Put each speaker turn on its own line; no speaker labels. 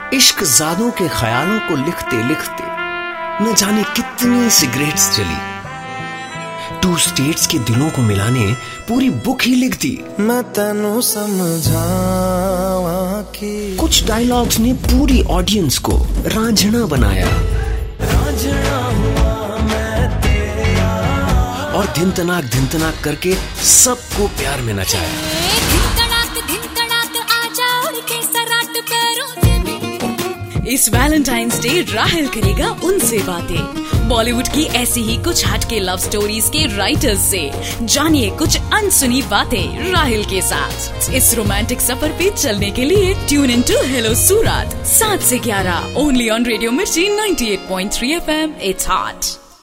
इश्क ज़ादों के ख्यालों को लिखते लिखते न जाने कितनी सिगरेट्स जली। 2 स्टेट्स के दिलों को मिलाने पूरी बुक ही लिख दी।
मैं तेनू समझावा कि
कुछ डायलॉग्स ने पूरी ऑडियंस को रांझना बनाया और धिन तनाक करके सबको प्यार में नचाया।
इस वैलेंटाइंस डे राहिल करेगा उनसे बातें। बॉलीवुड की ऐसी ही कुछ हटके लव स्टोरीज के राइटर्स से जानिए कुछ अनसुनी बातें राहिल के साथ। इस रोमांटिक सफर पे चलने के लिए tune in to hello Surat 7 से 11 ओनली ऑन रेडियो मिर्ची 98.3 FM। It's hot.